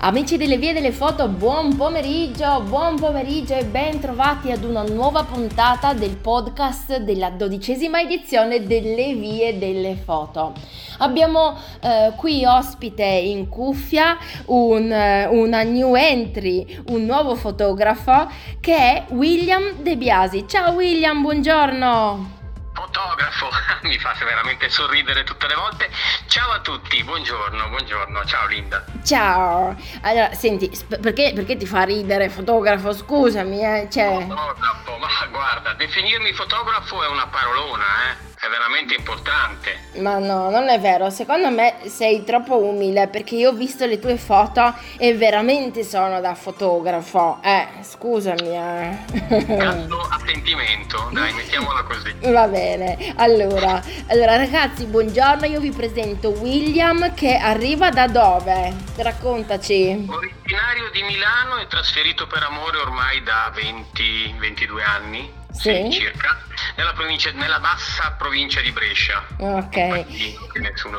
Amici delle vie delle foto, buon pomeriggio e ben trovati ad una nuova puntata del podcast della 12ª edizione delle vie delle foto. Abbiamo qui ospite in cuffia una new entry, un nuovo fotografo che è William De Biasi. Ciao William, buongiorno! Fotografo, mi fa veramente sorridere tutte le volte. Ciao a tutti, buongiorno, ciao Linda. Ciao, allora senti, perché ti fa ridere fotografo? Scusami, Fotografo, ma guarda, definirmi fotografo è una parolona, è veramente importante. Ma no, non è vero, secondo me sei troppo umile perché io ho visto le tue foto e veramente sono da fotografo, scusami. Cazzo a sentimento, dai, mettiamola così. Va bene, allora ragazzi, buongiorno, io vi presento William che arriva da dove? Raccontaci. Originario di Milano e trasferito per amore ormai da 22 anni. Sì, circa, nella bassa provincia di Brescia. ok. Che nessuno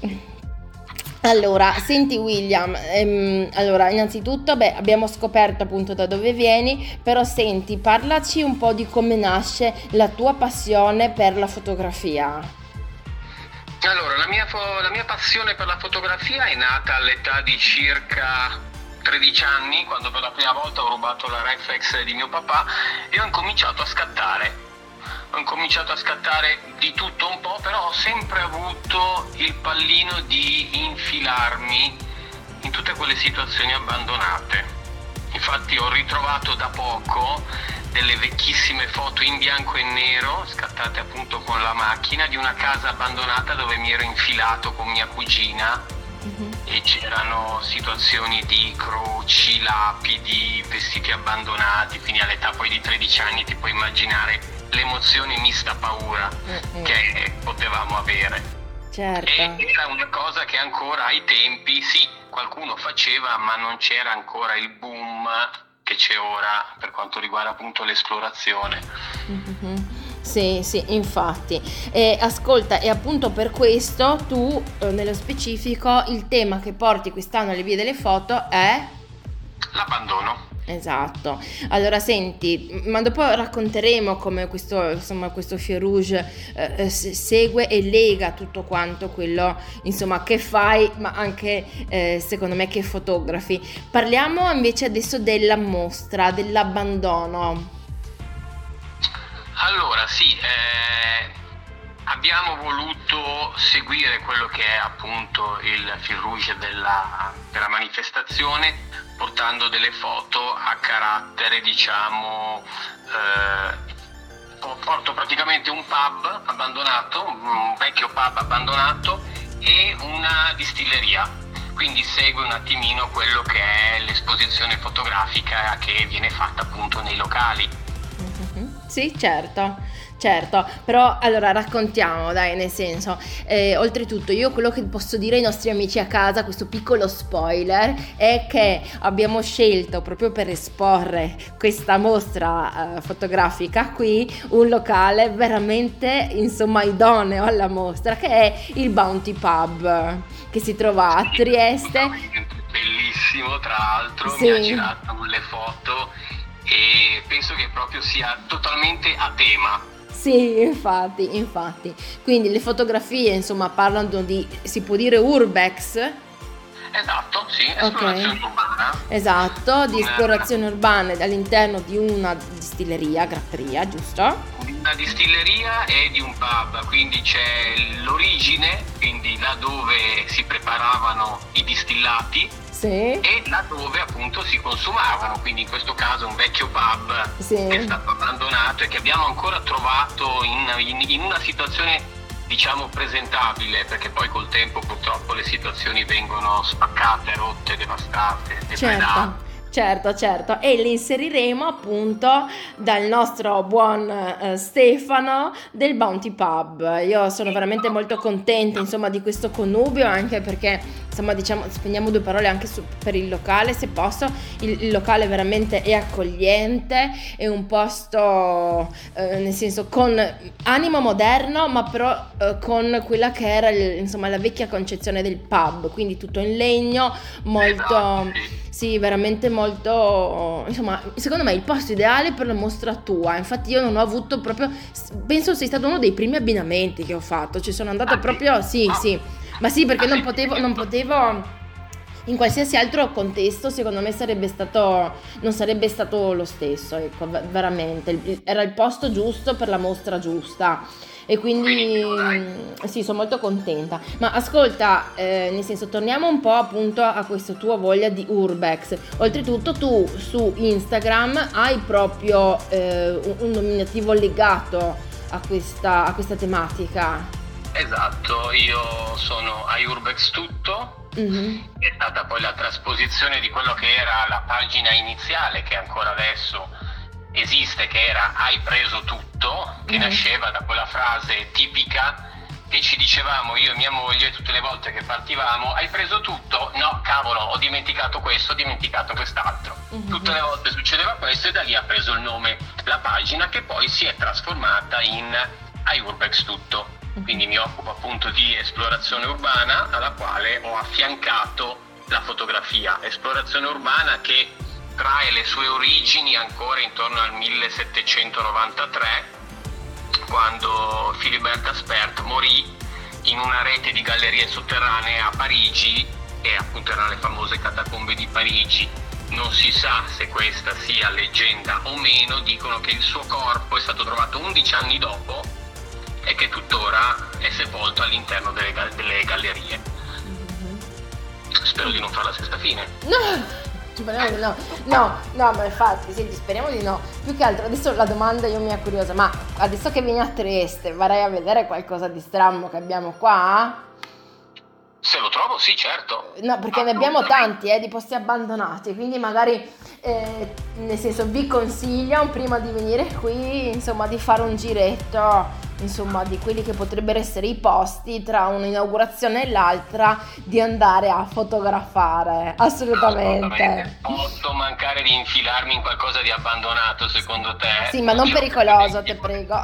Allora, senti William, allora innanzitutto abbiamo scoperto appunto da dove vieni, però senti, parlaci un po' di come nasce la tua passione per la fotografia. Allora, la mia passione per la fotografia è nata all'età di circa 13 anni, quando per la prima volta ho rubato la reflex di mio papà e ho incominciato a scattare. Ho incominciato a scattare di tutto un po', però ho sempre avuto il pallino di infilarmi in tutte quelle situazioni abbandonate. Infatti ho ritrovato da poco delle vecchissime foto in bianco e nero, scattate appunto con la macchina, di una casa abbandonata dove mi ero infilato con mia cugina. E c'erano situazioni di croci, lapidi, vestiti abbandonati, quindi all'età poi di 13 anni ti puoi immaginare l'emozione mista paura che potevamo avere. Certo. E era una cosa che ancora ai tempi, sì, qualcuno faceva, ma non c'era ancora il boom che c'è ora per quanto riguarda appunto l'esplorazione. Sì, infatti. Ascolta, e appunto per questo tu, nello specifico, il tema che porti quest'anno alle vie delle foto è? L'abbandono. Esatto. Allora senti, ma dopo racconteremo come questo fil rouge segue e lega tutto quanto quello insomma che fai, ma anche secondo me che fotografi. Parliamo invece adesso della mostra, dell'abbandono. Allora sì, abbiamo voluto seguire quello che è appunto il fil rouge della manifestazione, portando delle foto a carattere, diciamo, porto praticamente un pub abbandonato, un vecchio pub abbandonato e una distilleria, quindi segue un attimino quello che è l'esposizione fotografica che viene fatta appunto nei locali. Sì, certo, però allora raccontiamo, dai, nel senso, oltretutto io quello che posso dire ai nostri amici a casa, questo piccolo spoiler, è che abbiamo scelto proprio per esporre questa mostra fotografica qui un locale veramente insomma idoneo alla mostra, che è il Bounty Pub, che si trova a Trieste. Bellissimo, tra l'altro, sì. Mi ha girato le foto e penso che proprio sia totalmente a tema. Sì, infatti. Quindi le fotografie, insomma, parlano di, si può dire urbex? Esatto, sì, esplorazione urbana. Esatto, di esplorazione urbana all'interno di una distilleria, grapperia, giusto? Una distilleria e di un pub, quindi c'è l'origine, quindi là dove si preparavano i distillati. Sì. E laddove appunto si consumavano, quindi in questo caso un vecchio pub che è stato abbandonato e che abbiamo ancora trovato in una situazione diciamo presentabile, perché poi col tempo purtroppo le situazioni vengono spaccate, rotte, devastate, depredate. Certo, e li inseriremo appunto dal nostro buon Stefano del Bounty Pub. Io sono veramente molto contenta insomma di questo connubio, anche perché insomma, diciamo, spendiamo due parole anche per il locale, se posso. Il locale veramente è accogliente, è un posto, nel senso, con animo moderno, ma però con quella che era, insomma, la vecchia concezione del pub, quindi tutto in legno, molto, sì, veramente molto, insomma, secondo me è il posto ideale per la mostra tua. Infatti io non ho avuto proprio, penso sei stato uno dei primi abbinamenti che ho fatto, ci sono andata proprio, sì, sì. Ma sì, perché non potevo, in qualsiasi altro contesto, secondo me non sarebbe stato lo stesso, ecco, veramente, era il posto giusto per la mostra giusta. E quindi sì, sono molto contenta. Ma ascolta, nel senso, torniamo un po' appunto a questa tua voglia di urbex. Oltretutto tu su Instagram hai proprio un nominativo legato a questa tematica. Esatto, io sono a Urbex Tutto, è stata poi la trasposizione di quello che era la pagina iniziale, che ancora adesso esiste, che era Hai preso tutto, che nasceva da quella frase tipica che ci dicevamo io e mia moglie tutte le volte che partivamo: hai preso tutto? No, cavolo, ho dimenticato questo, ho dimenticato quest'altro. Tutte le volte succedeva questo e da lì ha preso il nome la pagina, che poi si è trasformata in Hai Urbex Tutto. Quindi mi occupo appunto di esplorazione urbana, alla quale ho affiancato la fotografia. Esplorazione urbana che trae le sue origini ancora intorno al 1793, quando Philibert Aspert morì in una rete di gallerie sotterranee a Parigi, e appunto erano le famose catacombe di Parigi. Non si sa se questa sia leggenda o meno, dicono che il suo corpo è stato trovato 11 anni dopo e che tuttora è sepolto all'interno delle gallerie. Spero di non fare la stessa fine. No, ma infatti, senti, speriamo di no. Più che altro, adesso la domanda io mi è curiosa, ma adesso che vieni a Trieste, varrai a vedere qualcosa di strammo che abbiamo qua? Se lo trovo, sì, certo. No, perché ne abbiamo tanti, di posti abbandonati, quindi magari, nel senso, vi consiglio, prima di venire qui, insomma, di fare un giretto, insomma, di quelli che potrebbero essere i posti tra un'inaugurazione e l'altra, di andare a fotografare, assolutamente. Posso mancare di infilarmi in qualcosa di abbandonato, secondo te? Sì, ma non pericoloso, te prego.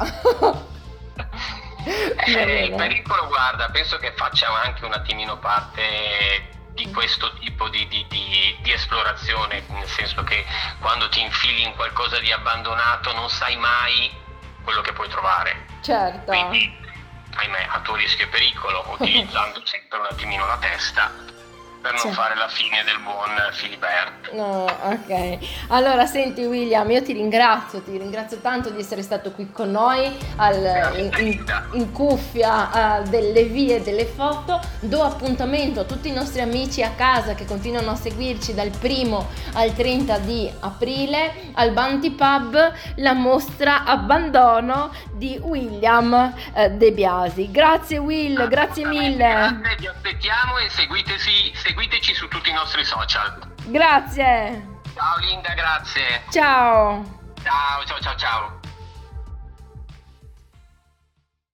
Il pericolo, guarda, penso che faccia anche un attimino parte di questo tipo di esplorazione, nel senso che quando ti infili in qualcosa di abbandonato non sai mai quello che puoi trovare. Certo. Quindi, ahimè, a tuo rischio e pericolo, utilizzando sempre un attimino la testa per non fare la fine del buon Philibert. No, ok. Allora, senti William, io ti ringrazio tanto di essere stato qui con noi in cuffia delle vie delle foto. Do appuntamento a tutti i nostri amici a casa che continuano a seguirci dal 1° al 30 di aprile al Bounty Pub, la mostra Abbandono di William De Biasi. Grazie Will, grazie mille. Grazie, vi aspettiamo e seguiteci su tutti i nostri social. Grazie. Ciao Linda, grazie. Ciao. Ciao.